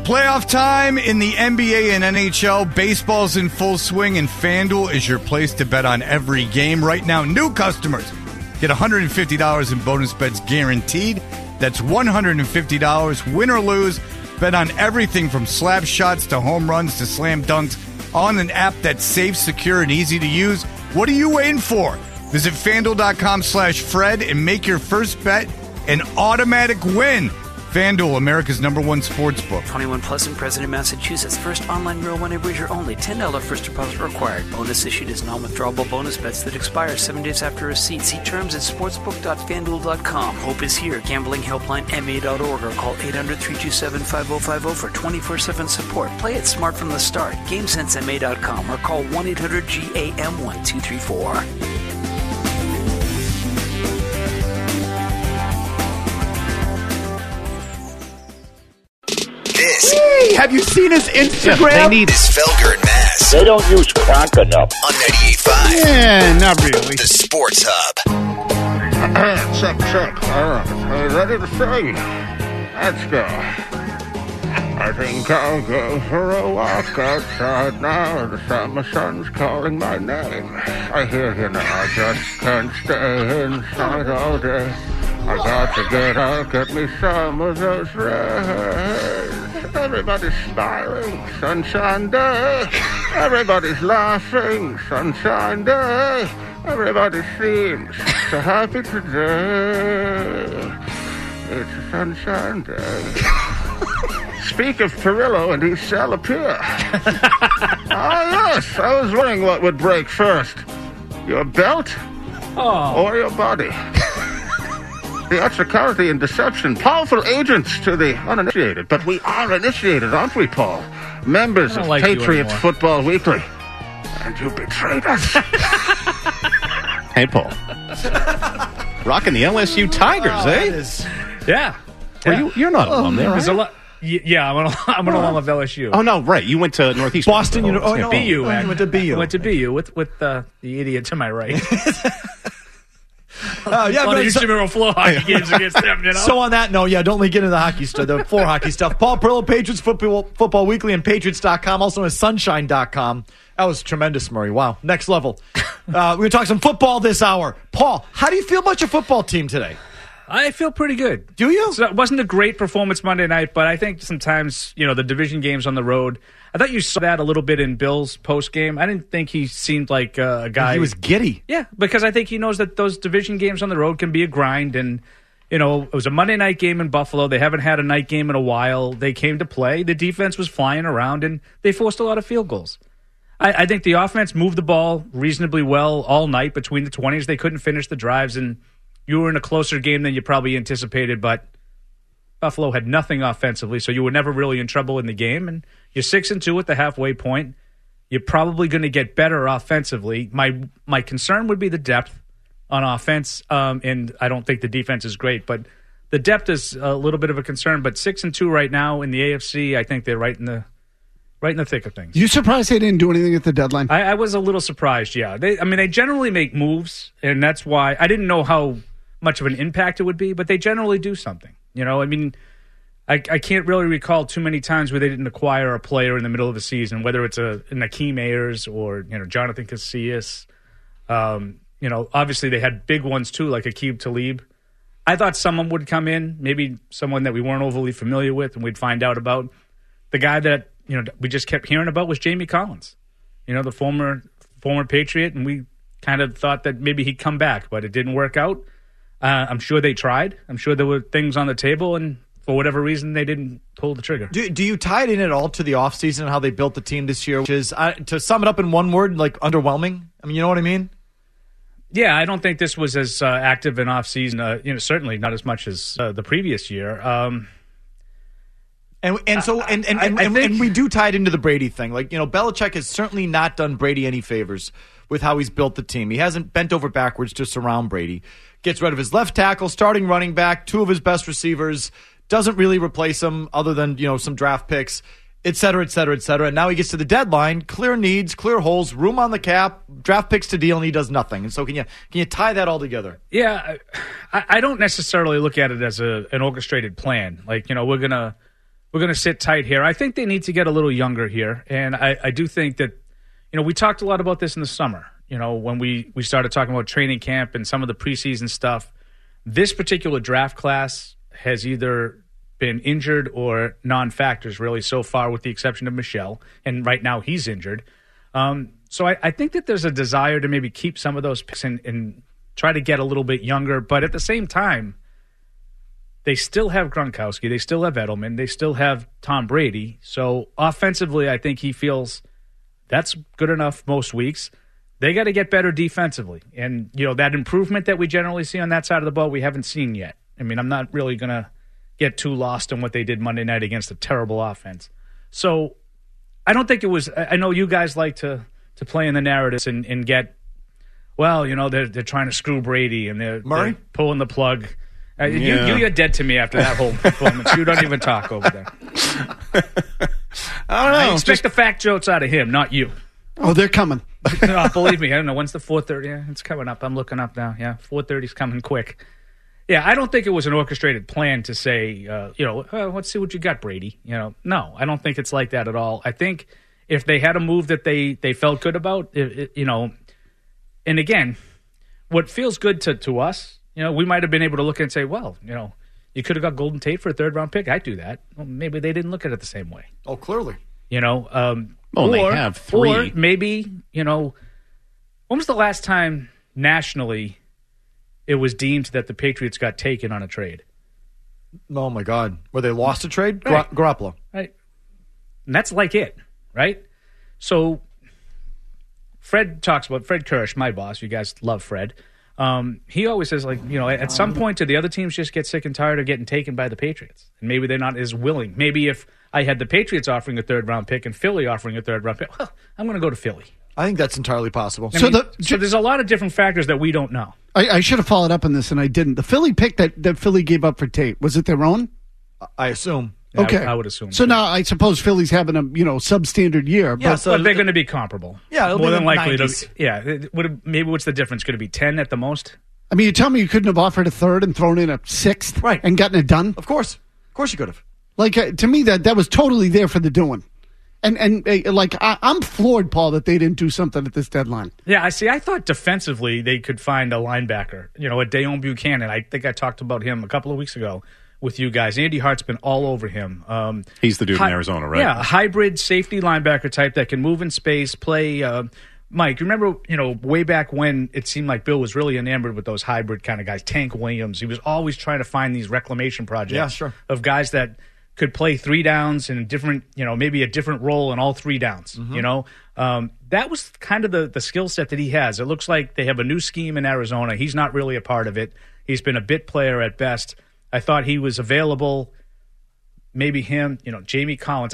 Playoff time in the NBA and NHL. Baseball's in full swing, and FanDuel is your place to bet on every game. Right now, new customers get $150 in bonus bets guaranteed. That's $150, win or lose. Bet on everything from slap shots to home runs to slam dunks on an app that's safe, secure, and easy to use. What are you waiting for? Visit FanDuel.com/Fred and make your first bet an automatic win. FanDuel, America's #1 sportsbook. 21 plus and present in Massachusetts. First online real money wager only. $10 first deposit required. Bonus issued as non-withdrawable bonus bets that expire 7 days after receipt. See terms at sportsbook.fanduel.com. Hope is here. Gambling helpline MA.org or call 800-327-5050 for 24/7 support. Play it smart from the start. GameSenseMA.com or call 1-800-GAM-1234. Hey, have you seen his Instagram? They need his Felger and Mass. They don't use crack enough. On 98.5. Yeah, not really. The Sports Hub. Check. All right. Are you ready to sing? Let's go. I think I'll go for a walk outside now. The summer sun's calling my name. I hear you now. I just can't stay inside all day. I got to get out, get me some of those rays. Everybody's smiling, sunshine day. Everybody's laughing, sunshine day. Everybody seems so happy today. It's a sunshine day. Speak of Perillo, and he shall appear. Yes, I was wondering what would break first. Your belt or your body? Theatricality and deception, powerful agents to the uninitiated. But we are initiated, aren't we, Paul? Members of Patriots Football Weekly. And you betrayed us. Hey, Paul. Rocking the LSU Tigers, eh? Yeah. Well, you're not alum there, right? Yeah, I'm an alum of LSU. Oh, no, right. You went to Northeastern. Boston, BU. You went to BU. I went to BU with the idiot to my right. Intramural floor hockey games against them, you know? So on that note, don't get into the hockey stuff, the floor hockey stuff. Paul Perillo, Patriots Football Weekly and Patriots.com, also on Sunshine.com. That was tremendous, Murray. Wow, next level. We're going to talk some football this hour. Paul, how do you feel about your football team today? I feel pretty good. Do you? So it wasn't a great performance Monday night, but I think sometimes, the division games on the road, I thought you saw that a little bit in Bill's post-game. I didn't think he seemed like a guy. He was giddy. Yeah, because I think he knows that those division games on the road can be a grind. And, it was a Monday night game in Buffalo. They haven't had a night game in a while. They came to play. The defense was flying around, and they forced a lot of field goals. I think the offense moved the ball reasonably well all night between the 20s. They couldn't finish the drives, and you were in a closer game than you probably anticipated, but Buffalo had nothing offensively, so you were never really in trouble in the game. And you're 6-2 at the halfway point. You're probably going to get better offensively. My concern would be the depth on offense, and I don't think the defense is great, but the depth is a little bit of a concern. But 6-2 right now in the AFC, I think they're right in the thick of things. You surprised they didn't do anything at the deadline? I was a little surprised, yeah. They generally make moves, and that's why I didn't know how much of an impact it would be, but they generally do something. I can't really recall too many times where they didn't acquire a player in the middle of the season, whether it's a Nakeem Ayers or Jonathan Casillas. Obviously they had big ones too, like Aqib Talib. I thought someone would come in, maybe someone that we weren't overly familiar with, and we'd find out about. The guy that we just kept hearing about was Jamie Collins, the former Patriot, and we kind of thought that maybe he'd come back, but it didn't work out. I'm sure they tried. I'm sure there were things on the table, and for whatever reason, they didn't pull the trigger. Do you tie it in at all to the offseason and how they built the team this year, which is, to sum it up in one word, like underwhelming? You know what I mean? Yeah, I don't think this was as active an offseason, certainly not as much as the previous year. And we do tie it into the Brady thing. Belichick has certainly not done Brady any favors with how he's built the team. He hasn't bent over backwards to surround Brady. Gets rid of his left tackle, starting running back, two of his best receivers, doesn't really replace him other than, some draft picks, et cetera, et cetera, et cetera. And now he gets to the deadline, clear needs, clear holes, room on the cap, draft picks to deal, and he does nothing. And so can you tie that all together? Yeah, I don't necessarily look at it as an orchestrated plan. We're going to we're going to sit tight here. I think they need to get a little younger here, and I do think that, we talked a lot about this in the summer, when we started talking about training camp and some of the preseason stuff. This particular draft class has either been injured or non-factors really so far, with the exception of Michelle, and right now he's injured. So I think that there's a desire to maybe keep some of those picks and try to get a little bit younger, but at the same time, they still have Gronkowski, they still have Edelman, they still have Tom Brady. So offensively, I think he feels that's good enough most weeks. They got to get better defensively. And, that improvement that we generally see on that side of the ball, we haven't seen yet. I mean, I'm not really going to get too lost in what they did Monday night against a terrible offense. So I don't think it was – I know you guys like to play in the narratives and get, they're trying to screw Brady and they're pulling the plug. You're dead to me after that whole performance. You don't even talk over there. I don't know. I expect the fact jokes out of him, not you. Oh, they're coming. No, believe me. I don't know. When's the 4:30? Yeah, it's coming up. I'm looking up now. Yeah, 4:30's coming quick. Yeah, I don't think it was an orchestrated plan to say, let's see what you got, Brady. No, I don't think it's like that at all. I think if they had a move that they felt good about, and again, what feels good to us, we might have been able to look and say, well, you could have got Golden Tate for a third-round pick. I'd do that. Well, maybe they didn't look at it the same way. Oh, clearly. They have three. Or maybe, when was the last time nationally it was deemed that the Patriots got taken on a trade? Oh, my God. Where they lost a trade? Right. Garoppolo. Right. And that's like it, right? So Fred Kirsch, my boss. You guys love Fred. He always says, at some point, do the other teams just get sick and tired of getting taken by the Patriots? And maybe they're not as willing. Maybe if I had the Patriots offering a third-round pick and Philly offering a third-round pick, well, I'm going to go to Philly. I think that's entirely possible. So there's a lot of different factors that we don't know. I should have followed up on this, and I didn't. The Philly pick that Philly gave up for Tate, was it their own? I assume. Yeah, okay. I would assume. So now I suppose Philly's having a substandard year. Yeah, but they're going to be comparable. Yeah, it'll more be than likely. 90s. Maybe what's the difference? Could it be 10 at the most? I mean, you tell me you couldn't have offered a third and thrown in a sixth, right, and gotten it done? Of course you could have. To me, that was totally there for the doing. And I'm floored, Paul, that they didn't do something at this deadline. Yeah, I thought defensively they could find a linebacker. A Deone Buchanan. I think I talked about him a couple of weeks ago with you guys. Andy Hart's been all over him. He's the dude in Arizona, right? Yeah, a hybrid safety linebacker type that can move in space, play. Mike, remember, way back when it seemed like Bill was really enamored with those hybrid kind of guys. Tank Williams. He was always trying to find these reclamation projects of guys that could play 3 downs in a different, maybe a different role in all 3 downs. Mm-hmm. That was kind of the skill set that he has. It looks like they have a new scheme in Arizona. He's not really a part of it. He's been a bit player at best. I thought he was available. Maybe him, Jamie Collins.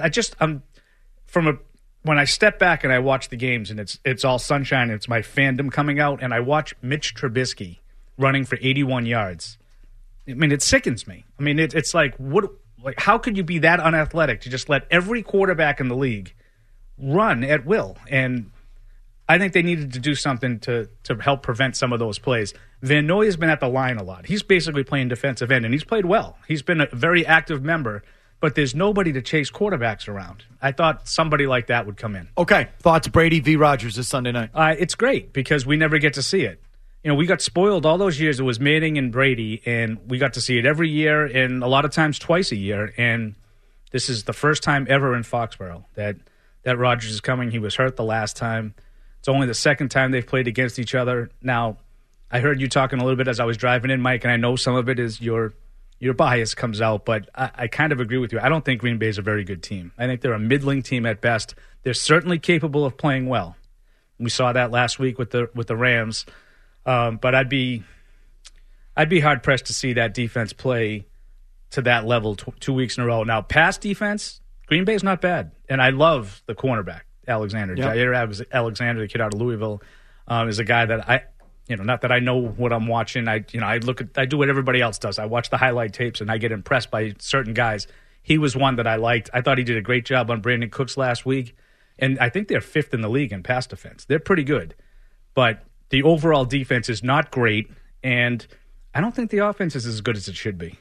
When I step back and I watch the games and it's all sunshine and it's my fandom coming out and I watch Mitch Trubisky running for 81 yards. I mean, it sickens me. I mean, it's like what. Like, how could you be that unathletic to just let every quarterback in the league run at will? And I think they needed to do something to help prevent some of those plays. Van Noy has been at the line a lot. He's basically playing defensive end, and he's played well. He's been a very active member, but there's nobody to chase quarterbacks around. I thought somebody like that would come in. Okay, thoughts Brady v. Rodgers this Sunday night? It's great because we never get to see it. We got spoiled all those years. It was Manning and Brady, and we got to see it every year and a lot of times twice a year. And this is the first time ever in Foxborough that Rodgers is coming. He was hurt the last time. It's only the second time they've played against each other. Now, I heard you talking a little bit as I was driving in, Mike, and I know some of it is your bias comes out, but I kind of agree with you. I don't think Green Bay is a very good team. I think they're a middling team at best. They're certainly capable of playing well. We saw that last week with the Rams. But I'd be hard pressed to see that defense play to that level 2 weeks in a row. Now, pass defense, Green Bay's not bad, and I love the cornerback Alexander. Yep. Jair Alexander, the kid out of Louisville, is a guy that not that I know what I'm watching. I do what everybody else does. I watch the highlight tapes and I get impressed by certain guys. He was one that I liked. I thought he did a great job on Brandon Cooks last week, and I think they're 5th in the league in pass defense. They're pretty good, but the overall defense is not great, and I don't think the offense is as good as it should be.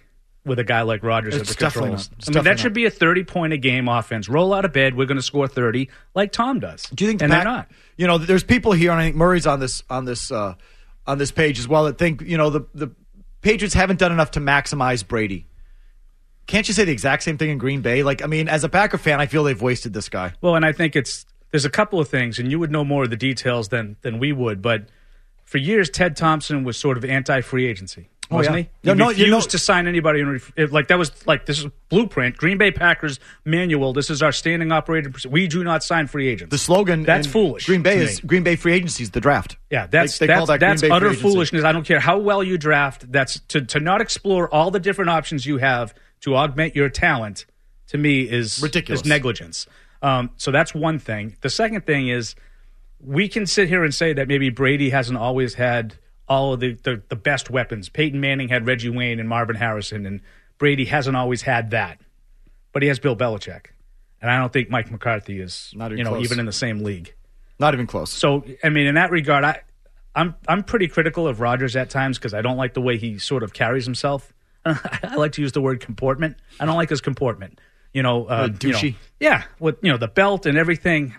with a guy like Rodgers at the controls. That should not. be a 30-point-a-game offense. Roll out of bed. We're going to score 30 like Tom does. Do you think? And they're not. You know, there's people here, and I think Murray's on this page as well, that think, you know, the Patriots haven't done enough to maximize Brady. Can't you say the exact same thing in Green Bay? Like, I mean, as a Packer fan, I feel they've wasted this guy. Well, and I think there's a couple of things, and you would know more of the details than we would, but for years, Ted Thompson was sort of anti-free agency, wasn't he? He refused to sign anybody. This is blueprint, Green Bay Packers manual. This is our standing operating procedure. We do not sign free agents. The slogan that's foolish. Green Bay free agency is the draft. Yeah, that's utter foolishness. I don't care how well you draft. That's to not explore all the different options you have to augment your talent. To me, is ridiculous. Is negligence. So that's one thing. The second thing is, we can sit here and say that maybe Brady hasn't always had all of the best weapons. Peyton Manning had Reggie Wayne and Marvin Harrison, and Brady hasn't always had that. But he has Bill Belichick. And I don't think Mike McCarthy is even in the same league. Not even close. So, I mean, in that regard, I'm pretty critical of Rodgers at times because I don't like the way he sort of carries himself. I like to use the word comportment. I don't like his comportment. Douchey. With the belt and everything.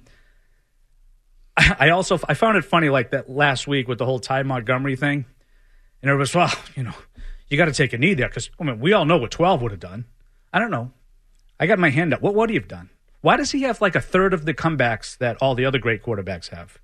I found it funny, like that last week with the whole Ty Montgomery thing, and everybody was, you got to take a knee there because we all know what 12 would have done. I don't know. I got my hand up. What would he have done? Why does he have like a third of the comebacks that all the other great quarterbacks have?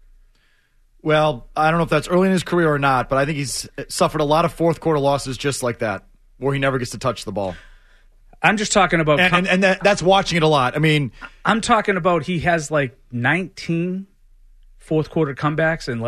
Well, I don't know if that's early in his career or not, but I think he's suffered a lot of fourth quarter losses just like that, where he never gets to touch the ball. I'm just talking about, and that's watching it a lot. I mean, I'm talking about he has like 19 fourth quarter comebacks, and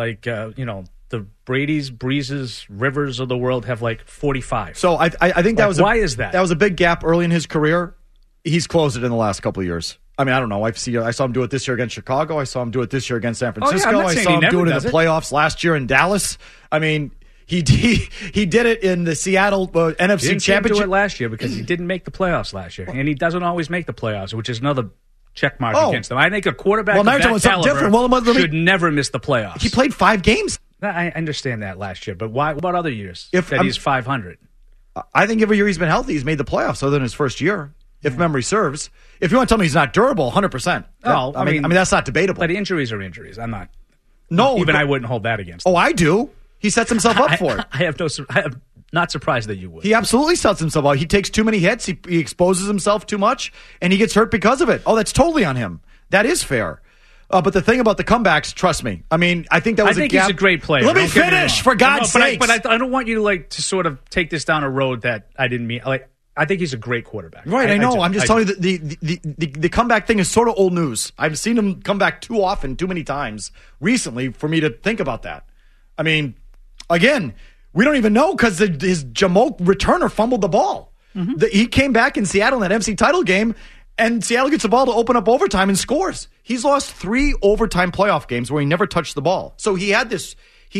the Brady's, Breezes, Rivers of the world have like 45. So I think that was why is that? That was a big gap early in his career. He's closed it in the last couple of years. I mean, I don't know. I saw him do it this year against Chicago. I saw him do it this year against San Francisco. I saw him do it in the playoffs last year in Dallas. I mean, he did it in the Seattle NFC Championship. Do it last year because he didn't make the playoffs last year, and he doesn't always make the playoffs, which is another check mark against them. I think a quarterback of that caliber should never miss the playoffs. He played 5 games. I understand that last year, but why? What about other years he's 500? I think every year he's been healthy, he's made the playoffs, other than his first year, if memory serves. If you want to tell me he's not durable, 100%. I mean, that's not debatable. But injuries are injuries. I'm not. No, I wouldn't hold that against him. Oh, I do. He sets himself up for it. I am not surprised that you would. He absolutely sets himself up. He takes too many hits. He exposes himself too much, and he gets hurt because of it. Oh, that's totally on him. That is fair. But the thing about the comebacks, trust me. I mean, I think that was a gap. He's a great player. Let me finish, for God's sake. But I don't want you to sort of take this down a road that I didn't mean. I think he's a great quarterback. Right, I know. I'm just telling you that the comeback thing is sort of old news. I've seen him come back too often, too many times recently for me to think about that. I mean, again, we don't even know because his Jamoke returner fumbled the ball. Mm-hmm. He came back in Seattle in that NFC title game, and Seattle gets the ball to open up overtime and scores. He's lost 3 overtime playoff games where he never touched the ball. So he had this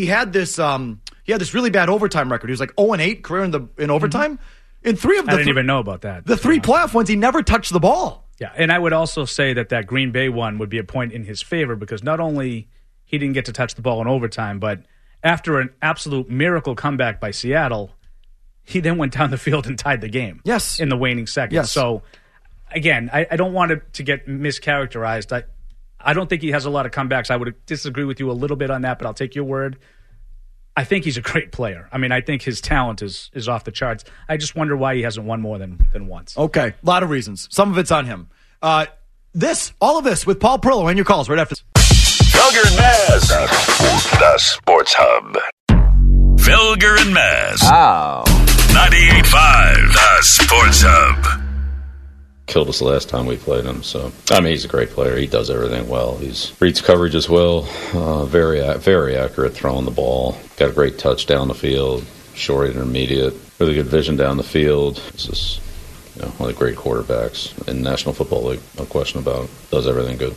really bad overtime record. He was like 0-8 career in overtime. Mm-hmm. In 3 of the I didn't even know about that. The 3 playoff ones, he never touched the ball. Yeah, and I would also say that Green Bay one would be a point in his favor because not only he didn't get to touch the ball in overtime, but after an absolute miracle comeback by Seattle, he then went down the field and tied the game. Yes. In the waning seconds. Yes. So, again, I don't want it to get mischaracterized. I don't think he has a lot of comebacks. I would disagree with you a little bit on that, but I'll take your word. I think he's a great player. I mean, I think his talent is off the charts. I just wonder why he hasn't won more than once. Okay, a lot of reasons. Some of it's on him. All of this with Paul Perillo and your calls right after. Felger and Maz, the Sports Hub. Felger and Maz. Oh. 98.5, the Sports Hub. Killed us the last time we played him. So, I mean, he's a great player. He does everything well. He reads coverage as well. Very accurate throwing the ball. Got a great touch down the field. Short intermediate. Really good vision down the field. This is one of the great quarterbacks in the National Football League. No question about it. Does everything good.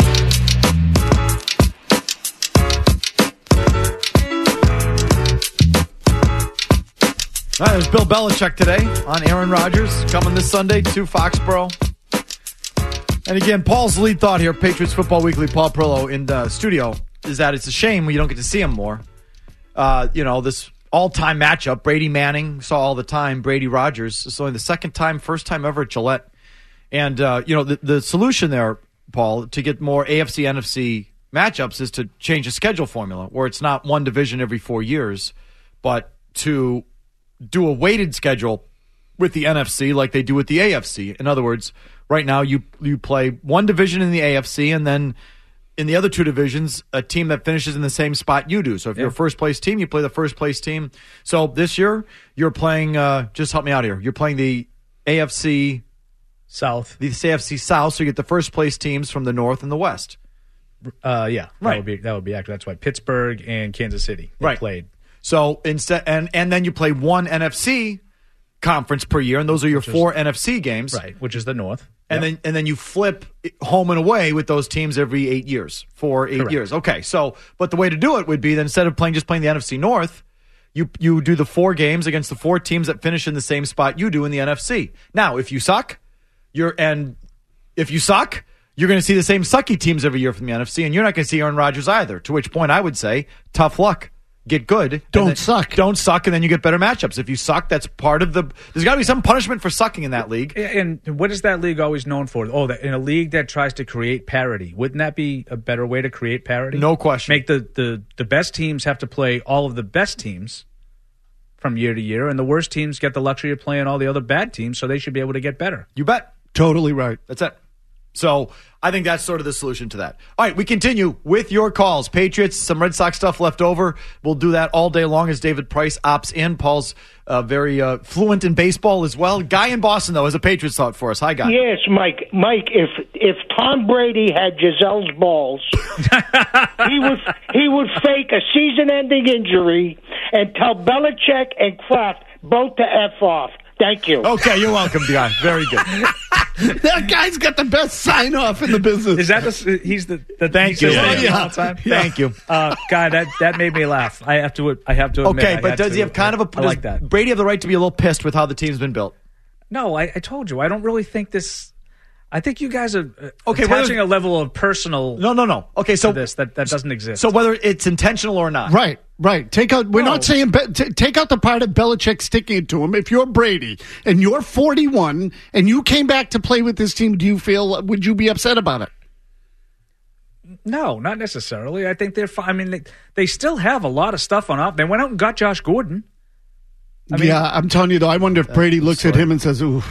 All right, there's Bill Belichick today on Aaron Rodgers, coming this Sunday to Foxborough. And again, Paul's lead thought here, Patriots Football Weekly, Paul Perillo in the studio, is that it's a shame when you don't get to see him more. This all-time matchup. Brady Manning saw all the time. Brady Rodgers. It's only the first time ever at Gillette. And, the solution there, Paul, to get more AFC, NFC matchups is to change the schedule formula where it's not one division every 4 years, but to do a weighted schedule with the NFC like they do with the AFC. In other words, right now you play one division in the AFC and then in the other two divisions, a team that finishes in the same spot you do. So if you're a first-place team, you play the first-place team. So this year, you're playing, just help me out here, you're playing the AFC South. The AFC South, so you get the first-place teams from the North and the West. Yeah. Right. That would be accurate. That's why Pittsburgh and Kansas City played. So instead, and then you play one NFC conference per year, and those are your four NFC games. Right, which is the North. And then you flip home and away with those teams every 8 years, 4 8 years. Okay, so but the way to do it would be that instead of playing the NFC North, you do the 4 games against the 4 teams that finish in the same spot you do in the NFC. Now, if you suck, you're going to see the same sucky teams every year from the NFC, and you're not going to see Aaron Rodgers either. To which point I would say, tough luck. Get good. Don't suck, and then you get better matchups. If you suck, that's part of there's got to be some punishment for sucking in that league. And what is that league always known for? In a league that tries to create parity. Wouldn't that be a better way to create parity? No question. Make the best teams have to play all of the best teams from year to year, and the worst teams get the luxury of playing all the other bad teams, so they should be able to get better. You bet. Totally right. That's it. So I think that's sort of the solution to that. All right, we continue with your calls. Patriots, some Red Sox stuff left over. We'll do that all day long as David Price opts in. Paul's very fluent in baseball as well. Guy in Boston, though, has a Patriots thought for us. Hi, Guy. Yes, Mike. Mike, if Tom Brady had Gisele's balls, he would fake a season-ending injury and tell Belichick and Kraft both to F off. Thank you. Okay, you're welcome, Guy. Very good. That guy's got the best sign-off in the business. Is that he's the thank you all the time? Thank you, Guy. That made me laugh. I have to admit. Okay, but does he have kind of I like that. Brady have the right to be a little pissed with how the team's been built? No, I told you. I don't really think this. I think you guys are attaching a level of personal. No. Okay, so this that doesn't exist. So whether it's intentional or not, right. Take out. We're not saying take out the part of Belichick sticking it to him. If you're Brady and you're 41 and you came back to play with this team, would you be upset about it? No, not necessarily. I think they're fine. I mean, they still have a lot of stuff on off. They went out and got Josh Gordon. I'm telling you though. I wonder if Brady looks at him and says, "Ooh."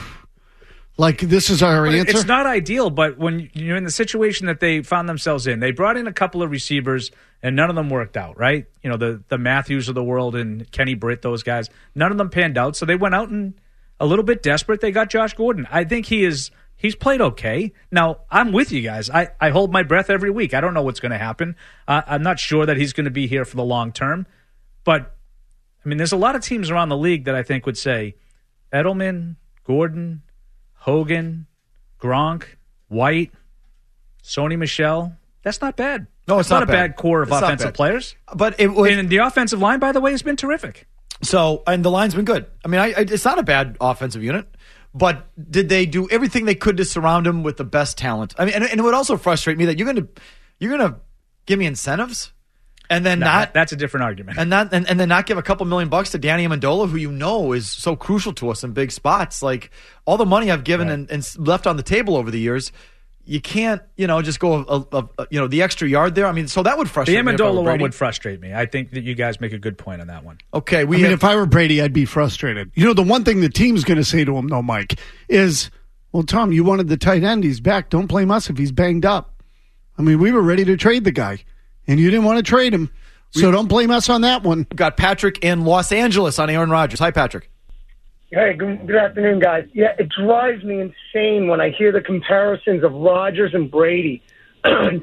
Like, this is our answer? It's not ideal, but when you're in the situation that they found themselves in, they brought in a couple of receivers, and none of them worked out, right? You know, the Matthews of the world and Kenny Britt, those guys, none of them panned out. So they went out and, a little bit desperate, they got Josh Gordon. I think he's played okay. Now, I'm with you guys. I hold my breath every week. I don't know what's going to happen. I'm not sure that he's going to be here for the long term. But, I mean, there's a lot of teams around the league that I think would say, Edelman, Gordon, Hogan, Gronk, White, Sony Michel. That's not bad. No, it's not a bad core of offensive players. But and the offensive line, by the way, has been terrific. So, and the line's been good. I mean, it's not a bad offensive unit. But did they do everything they could to surround him with the best talent? I mean, and it would also frustrate me that you're gonna give me incentives. And then that's a different argument. And then not give a couple $1 million to Danny Amendola, who you know is so crucial to us in big spots. Like, all the money I've given and left on the table over the years, you can't, just go the extra yard there. I mean, so that would frustrate me. The Amendola one would frustrate me. I think that you guys make a good point on that one. Okay, if I were Brady, I'd be frustrated. The one thing the team's going to say to him, though, Mike, is, well, Tom, you wanted the tight end. He's back. Don't blame us if he's banged up. I mean, we were ready to trade the guy. And you didn't want to trade him, so don't blame us on that one. We've got Patrick in Los Angeles on Aaron Rodgers. Hi, Patrick. Hey, good afternoon, guys. Yeah, it drives me insane when I hear the comparisons of Rodgers and Brady. In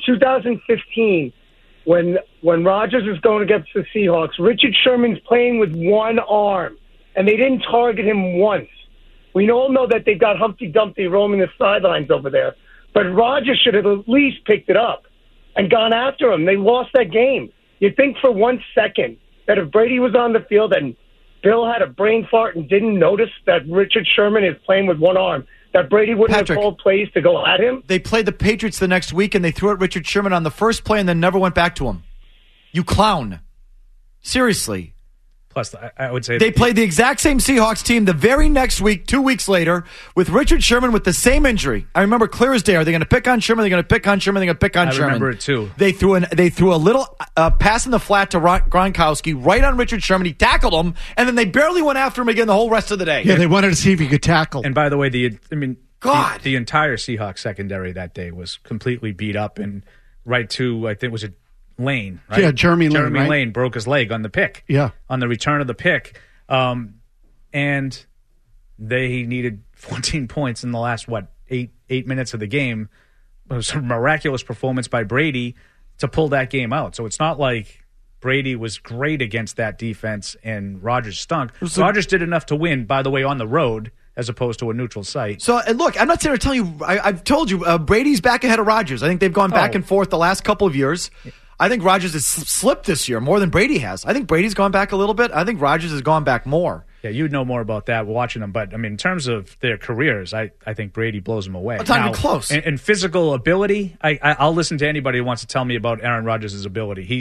2015, when Rodgers was going against the Seahawks, Richard Sherman's playing with one arm, and they didn't target him once. We all know that they've got Humpty Dumpty roaming the sidelines over there, but Rodgers should have at least picked it up and gone after him. They lost that game. You'd think for 1 second that if Brady was on the field and Bill had a brain fart and didn't notice that Richard Sherman is playing with one arm, that Brady wouldn't have called plays to go at him. They played the Patriots the next week, and they threw at Richard Sherman on the first play and then never went back to him. You clown. Seriously. Plus, I would say they played the exact same Seahawks team the very next week, 2 weeks later, with Richard Sherman with the same injury. I remember clear as day. Are they going to pick on Sherman? Are they going to pick on Sherman? Are they going to pick on Sherman? I remember it too. They threw a little pass in the flat to Gronkowski right on Richard Sherman. He tackled him, and then they barely went after him again the whole rest of the day. Yeah, they wanted to see if he could tackle. And by the way, the entire Seahawks secondary that day was completely beat up and right to, I think, was it Lane, right? Yeah, Jeremy Lane broke his leg on the pick. Yeah. On the return of the pick. And they needed 14 points in the last, 8 minutes of the game. It was a miraculous performance by Brady to pull that game out. So it's not like Brady was great against that defense and Rodgers stunk. Rodgers did enough to win, by the way, on the road as opposed to a neutral site. So, and look, I'm not saying to tell you, I've told you, Brady's back ahead of Rodgers. I think they've gone back and forth the last couple of years. I think Rodgers has slipped this year more than Brady has. I think Brady's gone back a little bit. I think Rodgers has gone back more. Yeah, you'd know more about that watching them. But, I mean, in terms of their careers, I think Brady blows them away. It's not even close. In physical ability, I'll listen to anybody who wants to tell me about Aaron Rodgers' ability.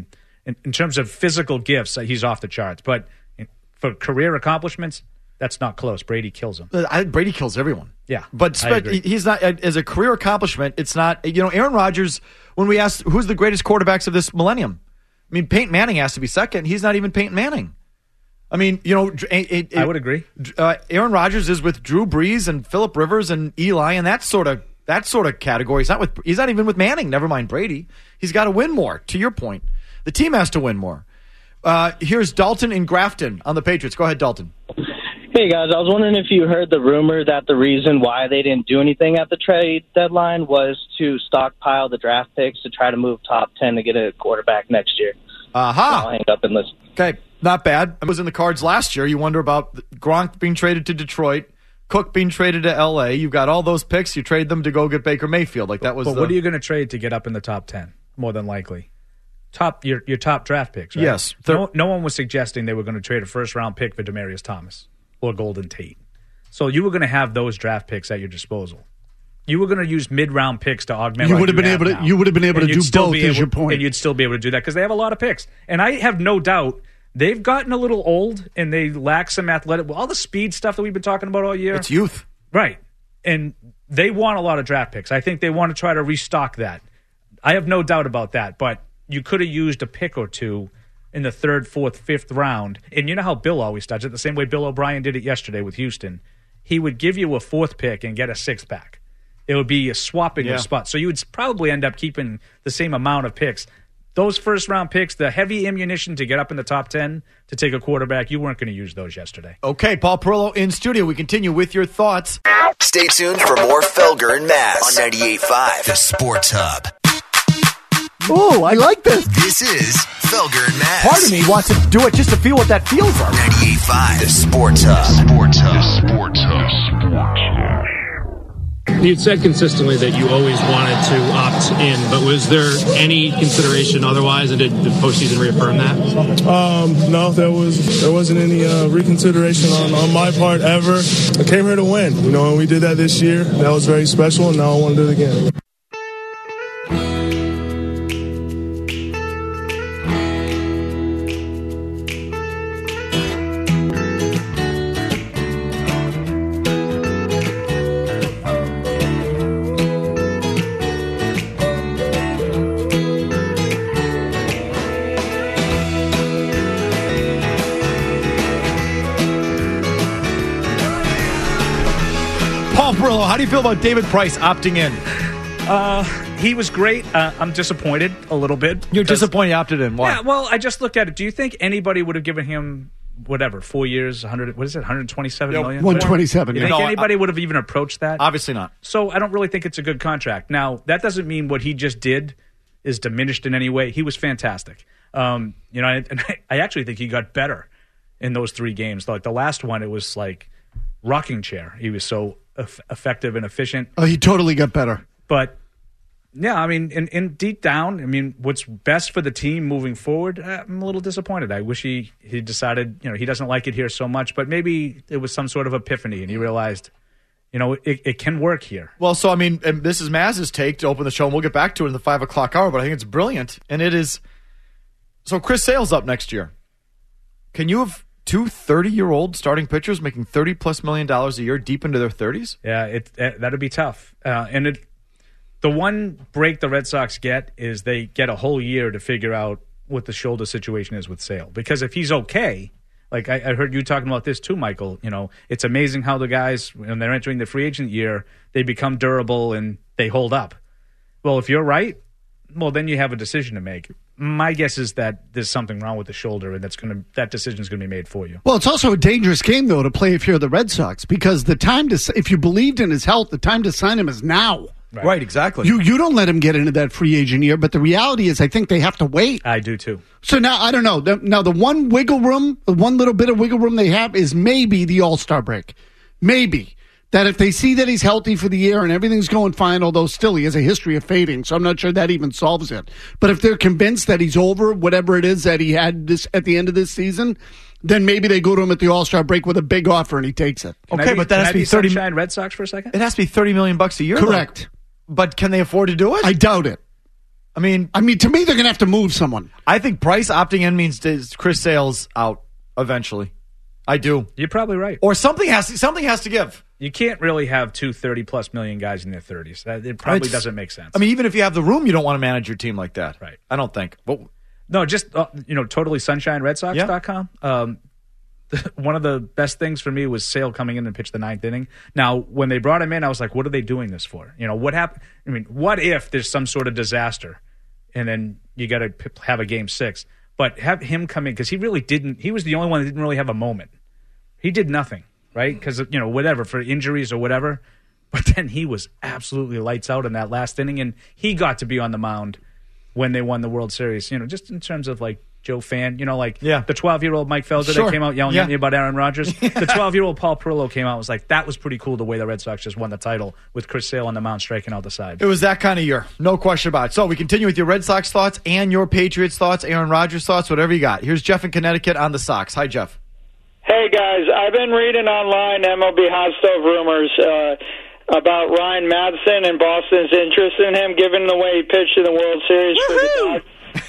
In terms of physical gifts, he's off the charts. But for career accomplishments, that's not close. Brady kills him. Brady kills everyone. Yeah, but he's not as a career accomplishment. It's not. Aaron Rodgers. When we asked who's the greatest quarterbacks of this millennium, I mean, Peyton Manning has to be second. He's not even Peyton Manning. I mean, I would agree. Aaron Rodgers is with Drew Brees and Phillip Rivers and Eli and that sort of category. He's not even with Manning. Never mind Brady. He's got to win more. To your point, the team has to win more. Here's Dalton in Grafton on the Patriots. Go ahead, Dalton. Hey, guys, I was wondering if you heard the rumor that the reason why they didn't do anything at the trade deadline was to stockpile the draft picks to try to move top 10 to get a quarterback next year. Aha. I'll hang up and listen. Okay, not bad. It was in the cards last year. You wonder about Gronk being traded to Detroit, Cook being traded to L.A. You've got all those picks. You trade them to go get Baker Mayfield. What are you going to trade to get up in the top 10, more than likely? Your top draft picks, right? Yes. No one was suggesting they were going to trade a first-round pick for Demaryius Thomas or Golden Tate. So you were going to have those draft picks at your disposal. You were going to use mid-round picks to augment. You would have been able to. You would have been able to do both. Is your point? And you'd still be able to do that because they have a lot of picks. And I have no doubt they've gotten a little old and they lack some athletic. All the speed stuff that we've been talking about all year. It's youth, right? And they want a lot of draft picks. I think they want to try to restock that. I have no doubt about that. But you could have used a pick or two in the third, fourth, fifth round. And you know how Bill always does it, the same way Bill O'Brien did it yesterday with Houston. He would give you a fourth pick and get a sixth back. It would be a swapping of spots. So you would probably end up keeping the same amount of picks. Those first-round picks, the heavy ammunition to get up in the top 10 to take a quarterback, you weren't going to use those yesterday. Okay, Paul Perillo in studio. We continue with your thoughts. Stay tuned for more Felger and Mazz on 98.5, the Sports Hub. Oh, I like this. This is Felger and Mazz. Part of me wants to do it just to feel what that feels like. 98.5, the Sports Hub. Sports Hub. Sports Hub. Sports Hub. You'd said consistently that you always wanted to opt in, but was there any consideration otherwise, and did the postseason reaffirm that? No, there wasn't any reconsideration on my part ever. I came here to win, and we did that this year. That was very special, and now I want to do it again. How do you feel about David Price opting in? He was great. I'm disappointed a little bit. You're disappointed he opted in. Why? Yeah, well, I just looked at it. Do you think anybody would have given him, 4 years, 100, what is it, $127 million? 127. You think anybody would have even approached that? Obviously not. So I don't really think it's a good contract. Now, that doesn't mean what he just did is diminished in any way. He was fantastic. And I actually think he got better in those 3 games. Like the last one, it was like rocking chair. He was so effective and efficient. Oh, he totally got better. But yeah, I mean, in deep down, I mean, what's best for the team moving forward, I'm a little disappointed. I wish he decided, he doesn't like it here so much, but maybe it was some sort of epiphany and he realized, it can work here. Well, so, I mean, and this is Mazz's take to open the show, and we'll get back to it in the 5 o'clock hour, but I think it's brilliant. And it is, so Chris Sale's up next year. Can you have 2 30-year-old starting pitchers making $30+ million a year deep into their 30s? Yeah, that'd be tough. The one break the Red Sox get is they get a whole year to figure out what the shoulder situation is with Sale. Because if he's okay, like I heard you talking about this too, Michael, it's amazing how the guys, when they're entering the free agent year, they become durable and they hold up. Well, if you're right, well, then you have a decision to make. My guess is that there's something wrong with the shoulder, and that decision is going to be made for you. Well, it's also a dangerous game, though, to play if you're the Red Sox, because the time if you believed in his health, the time to sign him is now. Right, exactly. You don't let him get into that free agent year, but the reality is I think they have to wait. I do, too. So now, I don't know. Now, the one little bit of wiggle room they have is maybe the All-Star break. Maybe. That if they see that he's healthy for the year and everything's going fine, although still he has a history of fading, so I'm not sure that even solves it. But if they're convinced that he's over whatever it is that he had at the end of this season, then maybe they go to him at the All-Star break with a big offer and he takes it. But that has to be 30 Sunshine Red Sox for a second? It has to be $30 million a year. Correct. Though. But can they afford to do it? I doubt it. I mean, to me, they're going to have to move someone. I think Price opting in means Chris Sale's out eventually. I do. You're probably right. Or something has to give. You can't really have 2 $30+ million guys in their 30s. It probably doesn't make sense. I mean, even if you have the room, you don't want to manage your team like that. Right. I don't think. But, no, just, totally SunshineRedSox.com. Yeah. One of the best things for me was Sale coming in and pitch the 9th inning. Now, when they brought him in, I was like, what are they doing this for? What happened? I mean, what if there's some sort of disaster and then you got to have a game 6? But have him come in, because he really didn't. He was the only one that didn't really have a moment. He did nothing, right? Because, whatever, for injuries or whatever. But then he was absolutely lights out in that last inning, and he got to be on the mound when they won the World Series, just in terms of, like, Joe Fan, the 12-year-old Mike Felder that came out yelling at me about Aaron Rodgers. The 12-year-old Paul Perillo came out and was like, that was pretty cool the way the Red Sox just won the title with Chris Sale on the mound striking out the side. It was that kind of year. No question about it. So we continue with your Red Sox thoughts and your Patriots thoughts, Aaron Rodgers thoughts, whatever you got. Here's Jeff in Connecticut on the Sox. Hi, Jeff. Hey, guys. I've been reading online MLB hot stove rumors about Ryan Madson and Boston's interest in him, given the way he pitched in the World Series for the Dodgers.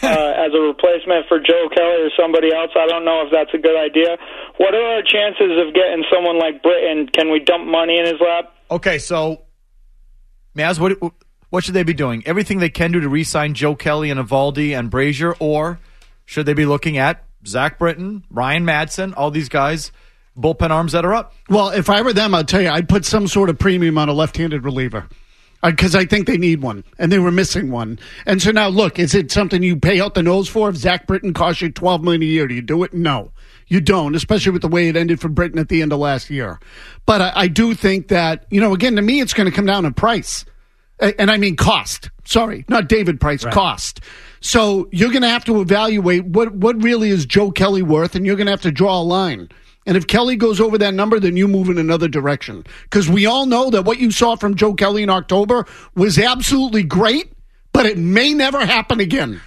As a replacement for Joe Kelly or somebody else. I don't know if that's a good idea. What are our chances of getting someone like Britton? Can we dump money in his lap? Okay, so, Maz, what should they be doing? Everything they can do to re-sign Joe Kelly and Eovaldi and Brazier, or should they be looking at Zach Britton, Ryan Madson, all these guys, bullpen arms that are up? Well, if I were them, I'll tell you, I'd put some sort of premium on a left-handed reliever. Because I think they need one, and they were missing one. And so now, look, is it something you pay out the nose for? If Zach Britton costs you $12 million a year, do you do it? No, you don't, especially with the way it ended for Britton at the end of last year. But I do think that, again, to me, it's going to come down to price. And I mean cost. Sorry, not David Price, right. Cost. So you're going to have to evaluate what really is Joe Kelly worth, and you're going to have to draw a line. And if Kelly goes over that number, then you move in another direction. Because we all know that what you saw from Joe Kelly in October was absolutely great, but it may never happen again.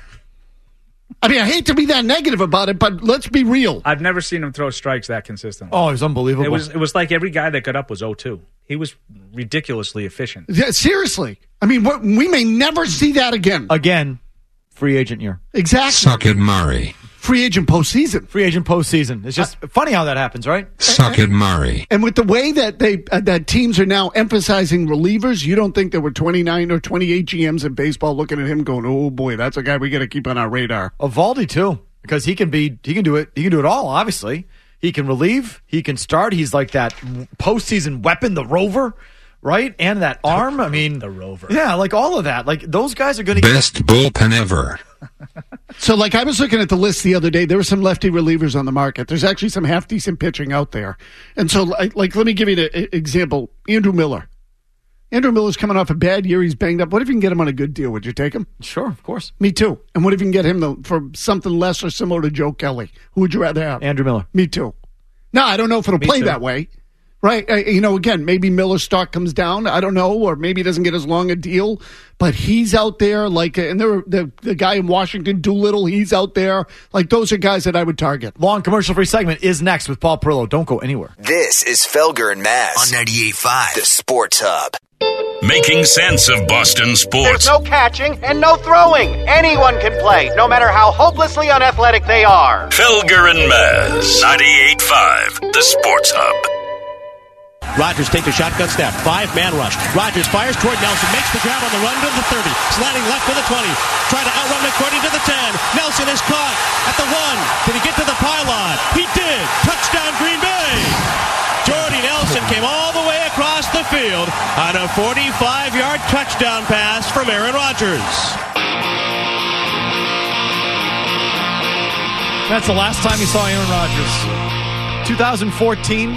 I mean, I hate to be that negative about it, but let's be real. I've never seen him throw strikes that consistently. Oh, it was unbelievable. It was like every guy that got up was 0-2. He was ridiculously efficient. Yeah, seriously. I mean, we may never see that again. Again, free agent year. Exactly. Suck it, Murray. Free agent postseason. Free agent postseason. It's just funny how that happens, right? Suck it, Murray. And with the way that that teams are now emphasizing relievers, you don't think there were 29 or 28 GMs in baseball looking at him going, "Oh boy, that's a guy we got to keep on our radar." Eovaldi too, because he can do it all. Obviously, he can relieve, he can start. He's like that postseason weapon, the Rover. Right? And that arm, I mean... The Rover. Yeah, like all of that. Like, those guys are going to... Best bullpen ever. So, like, I was looking at the list the other day. There were some lefty relievers on the market. There's actually some half-decent pitching out there. And so, like, let me give you an example. Andrew Miller. Andrew Miller's coming off a bad year. He's banged up. What if you can get him on a good deal? Would you take him? Sure, of course. Me too. And what if you can get him for something less or similar to Joe Kelly? Who would you rather have? Andrew Miller. Me too. No, I don't know if it'll play that way. Right. Again, maybe Miller's stock comes down. I don't know. Or maybe he doesn't get as long a deal. But he's out there and the guy in Washington, Doolittle, he's out there. Like, those are guys that I would target. Long commercial-free segment is next with Paul Perillo. Don't go anywhere. This is Felger and Maz on 98.5, the Sports Hub. Making sense of Boston sports. There's no catching and no throwing. Anyone can play, no matter how hopelessly unathletic they are. Felger and Maz, 98.5, the Sports Hub. Rodgers takes a shotgun snap. 5-man rush. Rodgers fires toward Nelson. Makes the grab on the run to the 30. Sliding left to the 20. Trying to outrun McCourty to the 10. Nelson is caught at the 1. Did he get to the pylon? He did. Touchdown Green Bay. Jordy Nelson came all the way across the field on a 45-yard touchdown pass from Aaron Rodgers. That's the last time you saw Aaron Rodgers. 2014.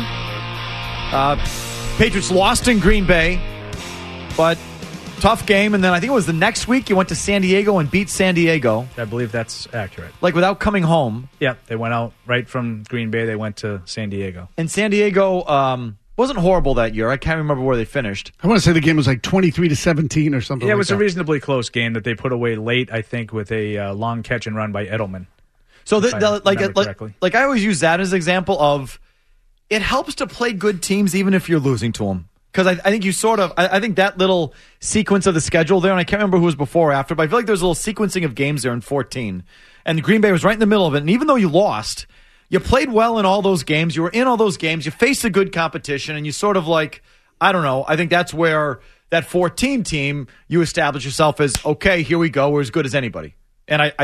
Patriots lost in Green Bay, but tough game. And then I think it was the next week you went to San Diego and beat San Diego. I believe that's accurate. Like, without coming home. Yeah, they went out right from Green Bay. They went to San Diego. And San Diego wasn't horrible that year. I can't remember where they finished. I want to say the game was like 23-17 or something. Yeah, it like was that. a reasonably close game that they put away late, I think, with a long catch and run by Edelman. So, like I always use that as an example of it helps to play good teams even if you're losing to them. Because I think you I think that little sequence of the schedule there, and I can't remember who was before or after, but I feel like there's a little sequencing of games there in 14. And Green Bay was right in the middle of it. And even though you lost, you played well in all those games. You were in all those games. You faced a good competition. And you sort of I don't know, I think that's where that 14 team, you establish yourself as, okay, here we go. We're as good as anybody. And I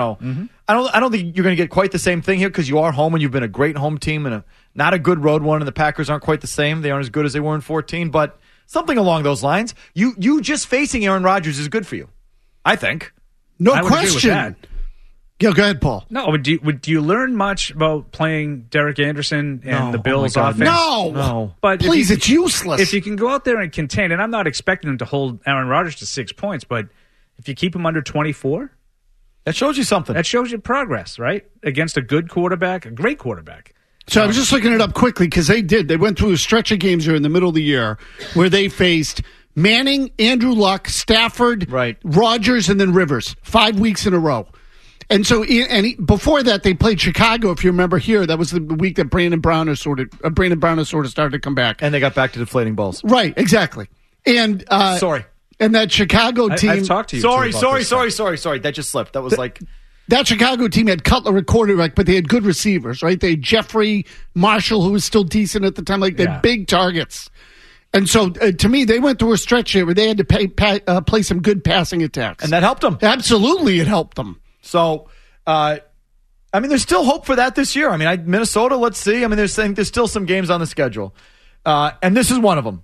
don't think you're going to get quite the same thing here because you are home and you've been a great home team and not a good road one, and the Packers aren't quite the same. They aren't as good as they were in 14, but something along those lines. You just facing Aaron Rodgers is good for you, I think. No I question. Would agree with that. Yeah, go ahead, Paul. No, do you learn much about playing Derek Anderson and the Bills offense? No. But please, it's useless. If you can go out there and contain, and I'm not expecting them to hold Aaron Rodgers to 6 points, but if you keep him under 24, that shows you something. That shows you progress, right? Against a good quarterback, a great quarterback. So I was just looking it up quickly because they went through a stretch of games here in the middle of the year where they faced Manning, Andrew Luck, Stafford, Rodgers, and then Rivers 5 weeks in a row. And so, before that, they played Chicago. If you remember here, that was the week that Brandon Brown has sort of started to come back, and they got back to deflating balls. Right, exactly. And and that Chicago team. I've talked to you. Sorry. That just slipped. That was that Chicago team had Cutler at quarterback, but they had good receivers, right? They had Jeffrey Marshall, who was still decent at the time. They had big targets. And so, to me, they went through a stretch here where they had to play some good passing attacks. And that helped them. Absolutely, it helped them. So, there's still hope for that this year. Minnesota, let's see. There's still some games on the schedule. And this is one of them.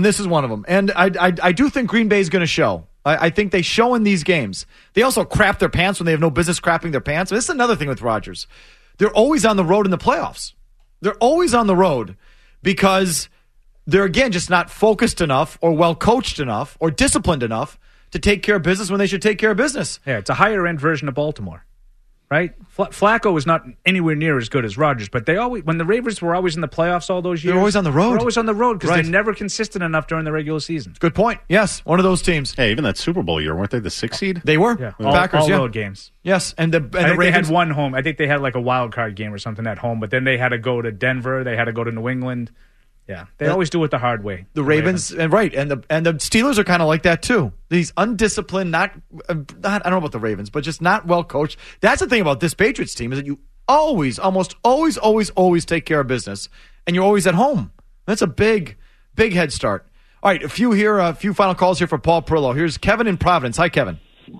And I do think Green Bay is going to show. I think they show in these games. They also crap their pants when they have no business crapping their pants. This is another thing with Rodgers. They're always on the road in the playoffs. They're always on the road because they're, again, just not focused enough or well-coached enough or disciplined enough to take care of business when they should take care of business. Yeah, it's a higher-end version of Baltimore, right? Flacco is not anywhere near as good as Rodgers, but when the Ravens were always in the playoffs all those years. They're always on the road. They're always on the road because they're never consistent enough during the regular season. Good point. Yes, one of those teams. Hey, even that Super Bowl year, weren't they the 6th seed? They were. Yeah, Packers, all road games. Yes, and the Ravens, they had one home. I think they had like a wild card game or something at home, but then they had to go to Denver. They had to go to New England. Yeah, they always do it the hard way. The Ravens, and the Steelers are kind of like that too. These undisciplined, I don't know about the Ravens, but just not well coached. That's the thing about this Patriots team is that you almost always take care of business, and you're always at home. That's a big head start. All right, a few final calls here for Paul Perillo. Here's Kevin in Providence. Hi, Kevin.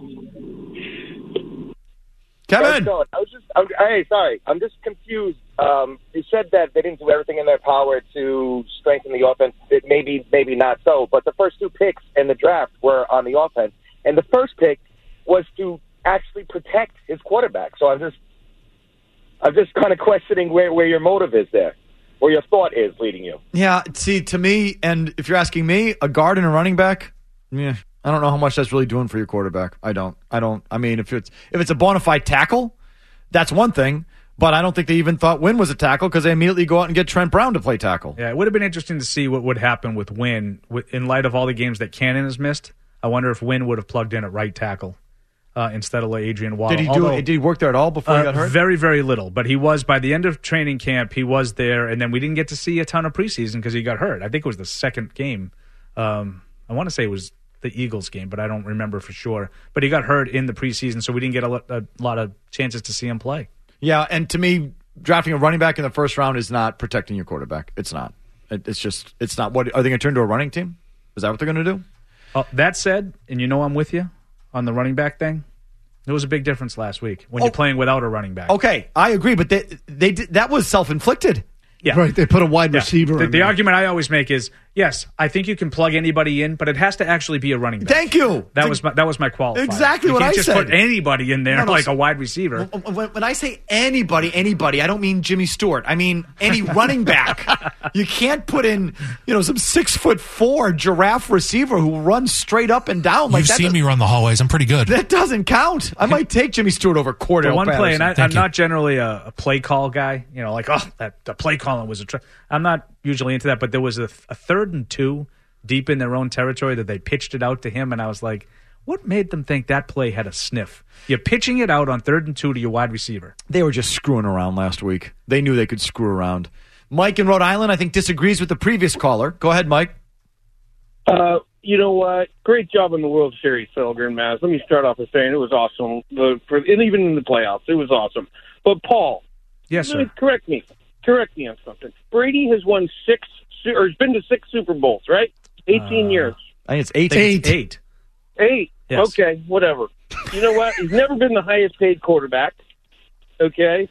Kevin. Hey, sorry, I'm just confused. You said that they didn't do everything in their power to strengthen the offense. Maybe not so, but the first two picks in the draft were on the offense, and the first pick was to actually protect his quarterback. So I'm just kind of questioning where your motive is there, where your thought is leading you. Yeah, see, to me, and if you're asking me, a guard and a running back, I don't know how much that's really doing for your quarterback. I don't. If it's a bona fide tackle, that's one thing. But I don't think they even thought Wynn was a tackle because they immediately go out and get Trent Brown to play tackle. Yeah, it would have been interesting to see what would happen with Wynn in light of all the games that Cannon has missed. I wonder if Wynn would have plugged in at right tackle instead of Adrian Waddle. Did he work there at all before he got hurt? Very, very little. But he was, by the end of training camp, he was there, and then we didn't get to see a ton of preseason because he got hurt. I think it was the second game. I want to say it was the Eagles game, but I don't remember for sure. But he got hurt in the preseason, so we didn't get a lot of chances to see him play. Yeah, and to me, drafting a running back in the first round is not protecting your quarterback. It's not. It's not. What are they going to turn to a running team? Is that what they're going to do? That said, and you know I'm with you on the running back thing. There was a big difference last week when you're playing without a running back. Okay, I agree, but they did, that was self-inflicted. Yeah. Right, they put a wide receiver in the argument I always make is, yes, I think you can plug anybody in, but it has to actually be a running back. Thank you. That was my qualifier. Exactly what I said. You can't just put anybody in there like a wide receiver. When I say anybody, I don't mean Jimmy Stewart. I mean any running back. You can't put in, some 6'4" giraffe receiver who runs straight up and down. You've seen me run the hallways. I'm pretty good. That doesn't count. I might take Jimmy Stewart over Cordell one play, Patterson. and I'm not generally a play call guy. The play calling was I'm not usually into that, but there was a 3rd and 2 deep in their own territory that they pitched it out to him, and I was like, what made them think that play had a sniff? You're pitching it out on 3rd and 2 to your wide receiver. They were just screwing around last week. They knew they could screw around. Mike in Rhode Island, I think, disagrees with the previous caller. Go ahead, Mike. You know what? Great job in the World Series, Felger and Maz. Let me start off with saying it was awesome. And even in the playoffs, it was awesome. But Paul, yes, sir. Correct me on something. Brady has won has been to 6 Super Bowls, right? 18 years. I think it's 8. 8. Yes. Okay, whatever. You know what? He's never been the highest paid quarterback. Okay.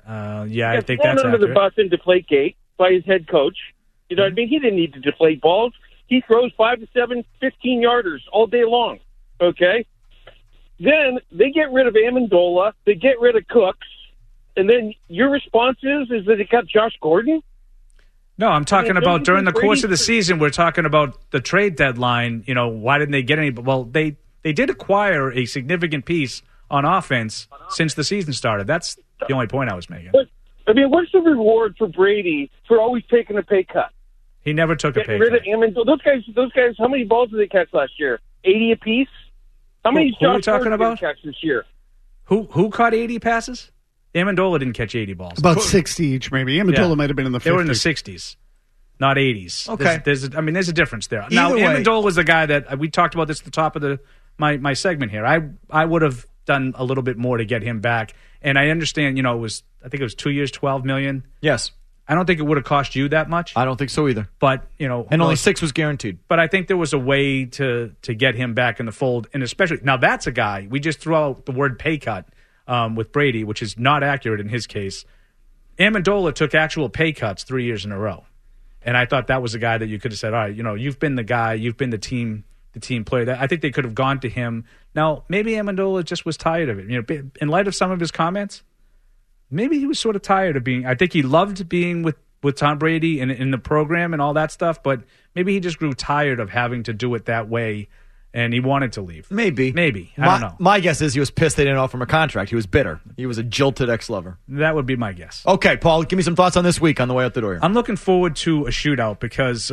I think that's thrown under the bus in Deflategate by his head coach. You know what I mean? He didn't need to deflate balls. He throws 5 to 7 15-yarders all day long. Okay. Then they get rid of Amendola. They get rid of Cooks. And then your response is that it got Josh Gordon? No, I'm talking about during the course of the season. We're talking about the trade deadline. Why didn't they get any? Well, they did acquire a significant piece on offense since the season started. That's the only point I was making. But, what's the reward for Brady for always taking a pay cut? He never took a pay rid cut. Of Amendola. Those guys, how many balls did they catch last year? 80 apiece? How many who are we talking about? Catch this year? Who caught 80 passes? Amendola didn't catch 80 balls. About 60 each, maybe. Amendola might have been in the 50s. They were in the 60s, not 80s. Okay. There's a difference there. Now, Amendola was the guy that we talked about this at the top of my segment here. I would have done a little bit more to get him back. And I understand, I think it was 2 years, $12 million. Yes. I don't think it would have cost you that much. I don't think so either. But, and only 6 was guaranteed. But I think there was a way to get him back in the fold. And especially, now that's a guy, we just throw out the word pay cut. With Brady, which is not accurate in his case. Amendola took actual pay cuts 3 years in a row. And I thought that was a guy that you could have said, all right, you've been the guy, you've been the team player. I think they could have gone to him. Now, maybe Amendola just was tired of it. In light of some of his comments, maybe he was sort of tired of being, I think he loved being with Tom Brady and in the program and all that stuff, but maybe he just grew tired of having to do it that way. And he wanted to leave. Maybe. I don't know. My guess is he was pissed they didn't offer him a contract. He was bitter. He was a jilted ex-lover. That would be my guess. Okay, Paul, give me some thoughts on this week on the way out the door here. I'm looking forward to a shootout because,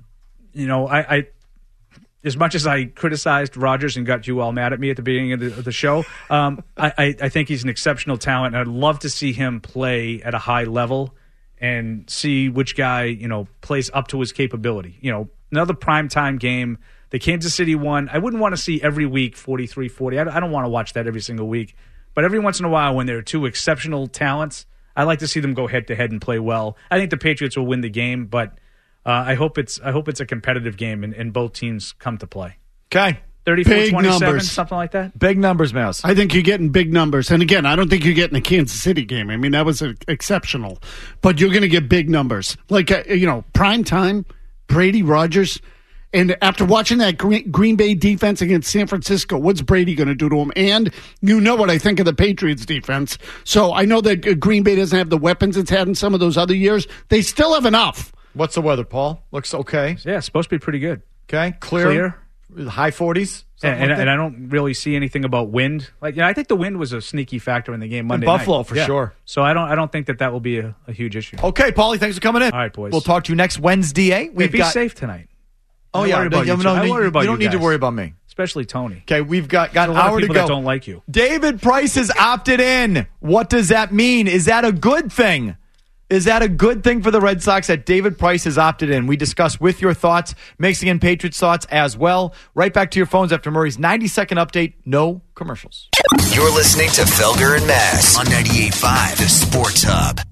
I as much as I criticized Rodgers and got you all mad at me at the beginning of the show, I think he's an exceptional talent. And I'd love to see him play at a high level and see which guy, plays up to his capability. Another primetime game. The Kansas City one, I wouldn't want to see every week 43-40. I don't want to watch that every single week. But every once in a while when there are two exceptional talents, I like to see them go head-to-head and play well. I think the Patriots will win the game, but I hope it's a competitive game and both teams come to play. Okay. 34-27, something like that? Big numbers, Mouse. I think you're getting big numbers. And again, I don't think you're getting a Kansas City game. I mean, that was exceptional. But you're going to get big numbers. Like, prime time, Brady, Rodgers. And after watching that Green Bay defense against San Francisco, what's Brady going to do to him? And you know what I think of the Patriots defense. So I know that Green Bay doesn't have the weapons it's had in some of those other years. They still have enough. What's the weather, Paul? Looks okay. Yeah, it's supposed to be pretty good. Okay, clear. High 40s. And I don't really see anything about wind. I think the wind was a sneaky factor in the game Monday night. Buffalo, for sure. So I don't think that will be a huge issue. Okay, Paulie, thanks for coming in. All right, boys. We'll talk to you next Wednesday. Be safe tonight. Oh, yeah. I worry about you don't need to worry about me. Especially Tony. Okay, we've got an a lot hour of people to go. That don't like you. David Price has opted in. What does that mean? Is that a good thing? Is that a good thing for the Red Sox that David Price has opted in? We discuss with your thoughts, Mexican Patriots thoughts as well. Right back to your phones after Murray's 90-second update. No commercials. You're listening to Felger and Mazz on 98.5 The Sports Hub.